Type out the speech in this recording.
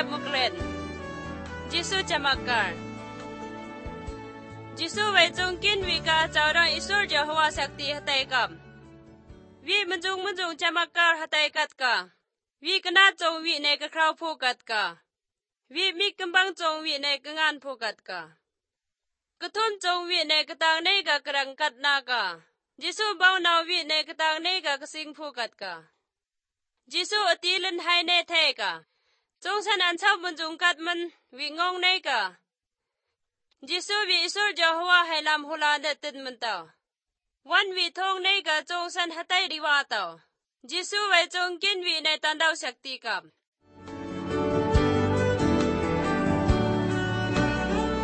บมุกเล่นจิสุจะมักการจิสุไว้จงกินวิกาเจ้าดังอิสุรเจ้าหัวสักตีหัตยกับวิมันจงจะมักการหัตยกัดกะวิกนาจงวิในกะคราวผูกัดกะวิมีกำบังจงวิในกะงานผูกัดกะกระทุนจงวิในกะตางในกะกระดังกัดนากะจิสุเบานาวิในกะตางในกะกะสิงผูกัดกะจิสุอติลันให้ในเทกะจงฉันอันเช่ามันจงกัดมันวิงงในกะจิสุวิอิสุรเจ้าหัวให้ลำหุลาเดติดมันเต่าวันวิทงในกะจงฉันหัตยดีว่าเต่าจิสุไว้จงกินวิในตันดาวสักตีกับ